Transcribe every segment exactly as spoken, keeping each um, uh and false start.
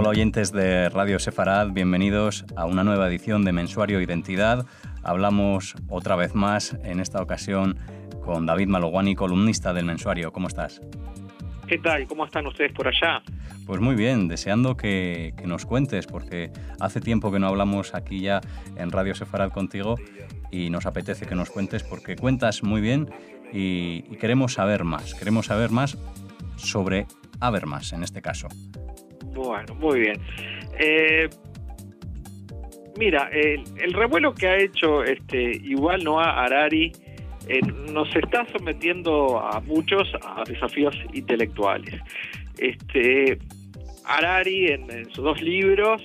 Hola oyentes de Radio Sefarad, bienvenidos a una nueva edición de Mensuario Identidad. Hablamos otra vez más, en esta ocasión con David Malogwani, columnista del Mensuario. ¿Cómo estás? ¿Qué tal? ¿Cómo están ustedes por allá? Pues muy bien, deseando que, que nos cuentes, porque hace tiempo que no hablamos aquí ya en Radio Sefarad contigo y nos apetece que nos cuentes porque cuentas muy bien y, y queremos saber más, queremos saber más sobre Habermas en este caso. Bueno, muy bien. Eh, mira, el, el revuelo que ha hecho este Yuval Noah Harari eh, nos está sometiendo a muchos a desafíos intelectuales. Este Harari en, en sus dos libros,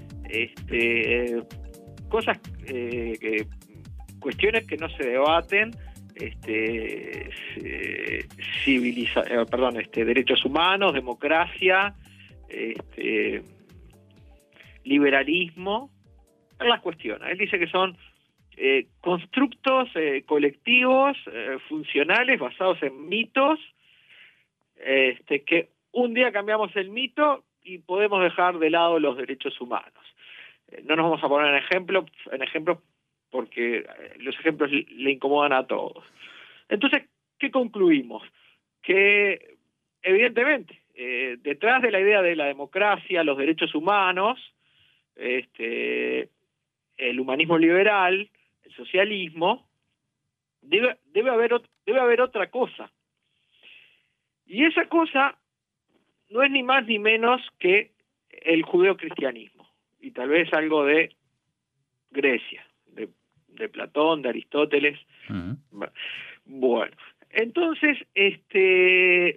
este, cosas, eh, que, cuestiones que no se debaten, este, civiliza, eh, perdón, este, derechos humanos, democracia, este, liberalismo, él las cuestiona. Él dice que son eh, constructos eh, colectivos, eh, funcionales, basados en mitos, este, que un día cambiamos el mito y podemos dejar de lado los derechos humanos. Eh, no nos vamos a poner en ejemplos, en ejemplos porque eh, los ejemplos le, le incomodan a todos. Entonces, ¿qué concluimos? Que evidentemente Eh, detrás de la idea de la democracia, los derechos humanos, este, el humanismo liberal, el socialismo, debe, debe, haber, debe haber otra cosa. Y esa cosa no es ni más ni menos que el judeocristianismo, y tal vez algo de Grecia, de, de Platón, de Aristóteles. Uh-huh. Bueno, entonces, este...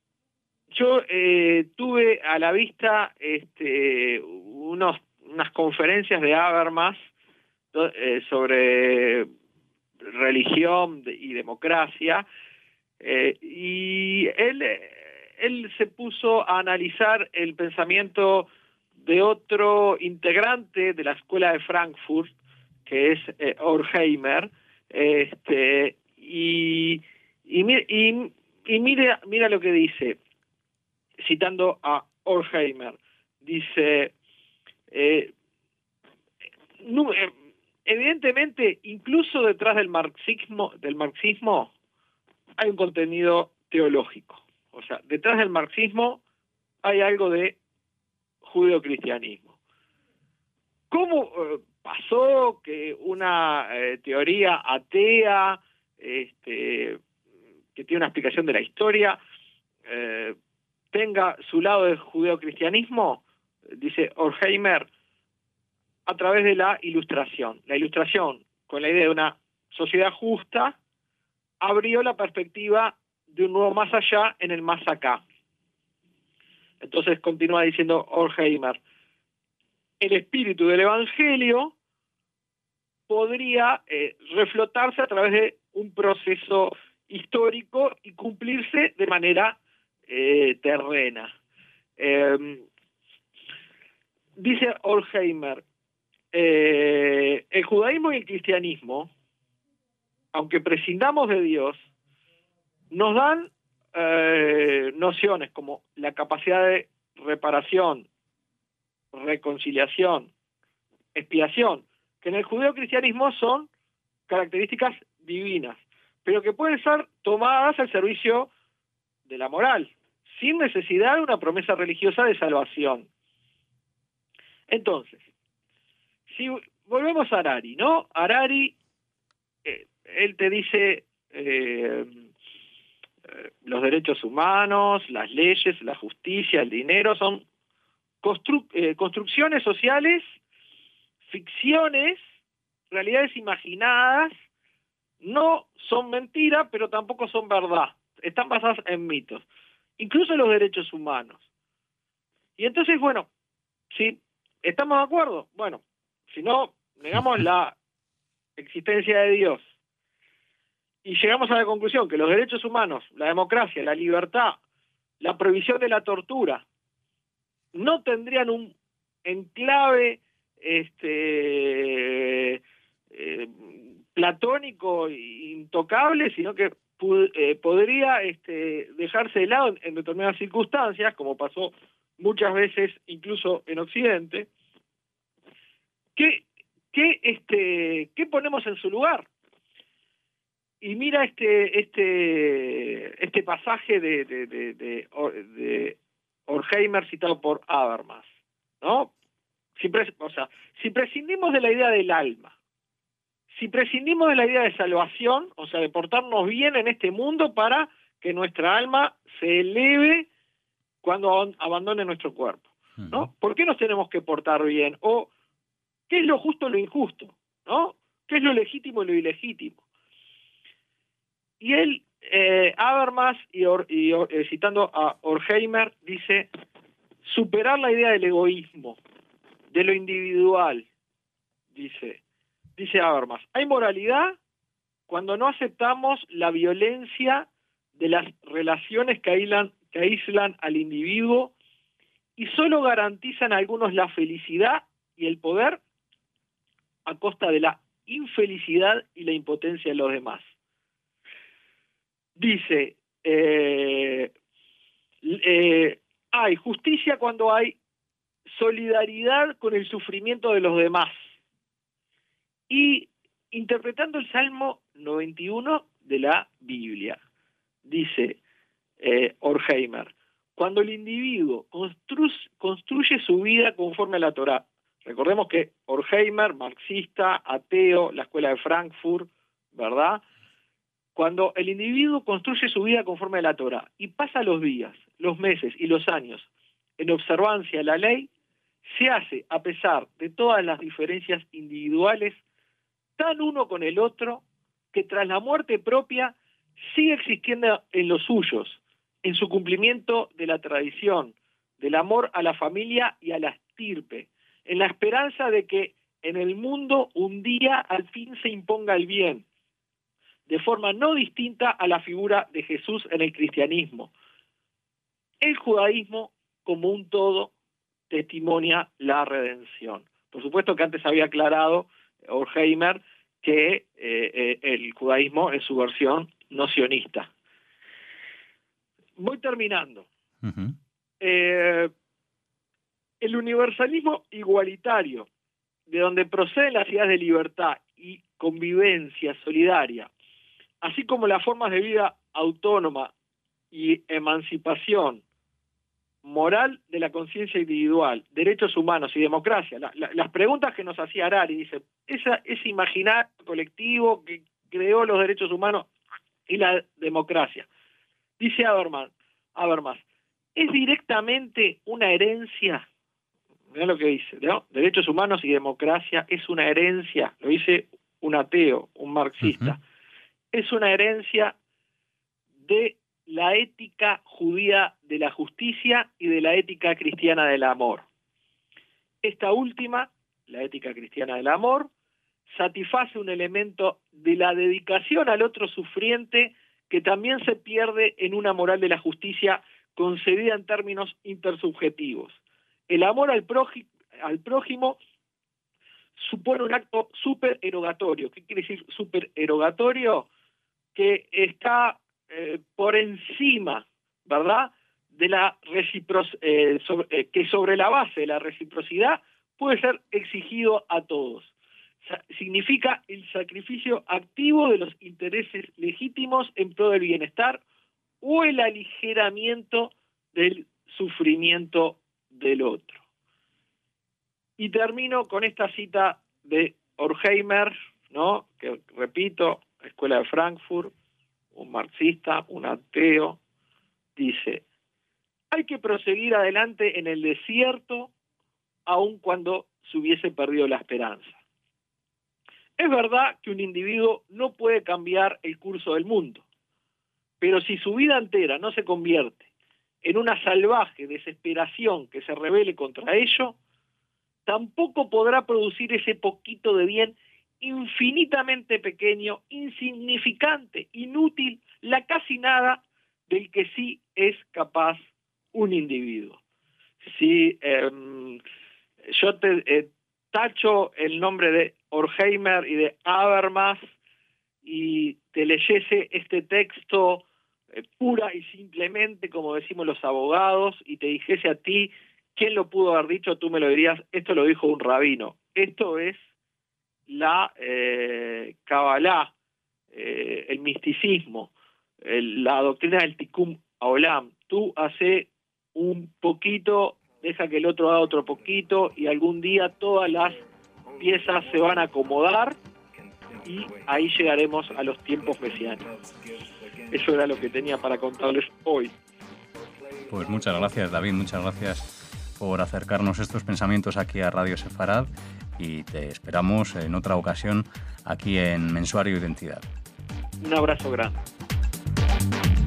Yo eh, tuve a la vista este, unos, unas conferencias de Habermas eh, sobre religión y democracia, eh, y él, él se puso a analizar el pensamiento de otro integrante de la Escuela de Frankfurt, que es eh, Horkheimer, este, y, y, y, y mira, mira lo que dice. Citando a Horkheimer, dice, eh, no, eh, evidentemente, incluso detrás del marxismo, del marxismo hay un contenido teológico. O sea, detrás del marxismo hay algo de judeocristianismo. ¿Cómo eh, pasó que una eh, teoría atea, este, que tiene una explicación de la historia, eh, tenga su lado de judeocristianismo? Dice Horkheimer, a través de la ilustración. La ilustración, con la idea de una sociedad justa, abrió la perspectiva de un nuevo más allá en el más acá. Entonces continúa diciendo Horkheimer, el espíritu del Evangelio podría eh, reflotarse a través de un proceso histórico y cumplirse de manera Eh, terrena. Eh, dice Horkheimer, eh, el judaísmo y el cristianismo, aunque prescindamos de Dios, nos dan eh, nociones como la capacidad de reparación, reconciliación, expiación, que en el judeocristianismo son características divinas, pero que pueden ser tomadas al servicio de la moral, sin necesidad de una promesa religiosa de salvación. Entonces, si volvemos a Harari, ¿no? Harari, eh, él te dice eh, eh, los derechos humanos, las leyes, la justicia, el dinero, son constru eh, construcciones sociales, ficciones, realidades imaginadas, no son mentira, pero tampoco son verdad. Están basadas en mitos, incluso los derechos humanos. Y entonces, bueno, si estamos de acuerdo, bueno, si no, negamos la existencia de Dios y llegamos a la conclusión que los derechos humanos, la democracia, la libertad, la prohibición de la tortura, no tendrían un enclave este, eh, platónico e intocable, sino que Eh, podría este, dejarse de lado en, en determinadas circunstancias, como pasó muchas veces incluso en Occidente, ¿qué, qué, este, ¿qué ponemos en su lugar? Y mira este, este, este pasaje de, de, de, de, de Horkheimer citado por Habermas, ¿no? Si, pres, o sea, si prescindimos de la idea del alma, si prescindimos de la idea de salvación, o sea, de portarnos bien en este mundo para que nuestra alma se eleve cuando abandone nuestro cuerpo, ¿no? ¿Por qué nos tenemos que portar bien? O, ¿qué es lo justo o lo injusto? ¿No? ¿Qué es lo legítimo y lo ilegítimo? Y él, eh, Habermas, y, Or, y Or, eh, citando a Horkheimer, dice, superar la idea del egoísmo, de lo individual, dice, dice Habermas, hay moralidad cuando no aceptamos la violencia de las relaciones que aíslan, que aíslan al individuo y solo garantizan a algunos la felicidad y el poder a costa de la infelicidad y la impotencia de los demás. Dice, eh, eh, hay justicia cuando hay solidaridad con el sufrimiento de los demás. Y interpretando el Salmo noventa y uno de la Biblia, dice eh, Horkheimer, cuando el individuo constru construye su vida conforme a la Torá. Recordemos que Horkheimer, marxista, ateo, la escuela de Frankfurt, ¿verdad? Cuando el individuo construye su vida conforme a la Torá y pasa los días, los meses y los años en observancia de la ley, se hace, a pesar de todas las diferencias individuales, tan uno con el otro, que tras la muerte propia sigue existiendo en los suyos, en su cumplimiento de la tradición, del amor a la familia y a la estirpe, en la esperanza de que en el mundo un día al fin se imponga el bien, de forma no distinta a la figura de Jesús en el cristianismo. El judaísmo, como un todo, testimonia la redención. Por supuesto que antes había aclarado Horkheimer que eh, eh, el judaísmo es su versión no sionista. Voy terminando. Uh-huh. eh, el universalismo igualitario, de donde proceden las ideas de libertad y convivencia solidaria, así como las formas de vida autónoma y emancipación moral de la conciencia individual, derechos humanos y democracia. La, la, las preguntas que nos hacía Harari, dice, esa, ese imaginario colectivo que creó los derechos humanos y la democracia. Dice Habermas, Habermas, es directamente una herencia, mirá lo que dice, ¿no? Derechos humanos y democracia es una herencia, lo dice un ateo, un marxista, uh-huh. Es una herencia de la ética judía de la justicia y de la ética cristiana del amor. Esta última, la ética cristiana del amor, satisface un elemento de la dedicación al otro sufriente que también se pierde en una moral de la justicia concebida en términos intersubjetivos. El amor al prójimo, al prójimo supone un acto supererogatorio. ¿Qué quiere decir supererogatorio? Que está eh, por encima, ¿verdad?, de la reciprocidad, eh, sobre, eh, que sobre la base de la reciprocidad puede ser exigido a todos. Sa- significa el sacrificio activo de los intereses legítimos en pro del bienestar o el aligeramiento del sufrimiento del otro. Y termino con esta cita de Horkheimer, ¿no?, que repito, Escuela de Frankfurt, un marxista, un ateo, dice, hay que proseguir adelante en el desierto aun cuando se hubiese perdido la esperanza. Es verdad que un individuo no puede cambiar el curso del mundo, pero si su vida entera no se convierte en una salvaje desesperación que se rebele contra ello, tampoco podrá producir ese poquito de bien infinitamente pequeño, insignificante, inútil, la casi nada del que sí es capaz un individuo. Si eh, yo te eh, tacho el nombre de Horkheimer y de Habermas y te leyese este texto eh, pura y simplemente, como decimos los abogados, y te dijese a ti ¿quién lo pudo haber dicho? Tú me lo dirías, esto lo dijo un rabino. Esto es la eh, Kabbalah, eh, el misticismo, el, la doctrina del Tikkun Olam. Tú hace un poquito, deja que el otro haga otro poquito, y algún día todas las piezas se van a acomodar y ahí llegaremos a los tiempos mesiánicos. Eso era lo que tenía para contarles hoy. Pues muchas gracias, David, muchas gracias por acercarnos estos pensamientos aquí a Radio Sefarad, y te esperamos en otra ocasión aquí en Mensuario Identidad. Un abrazo grande.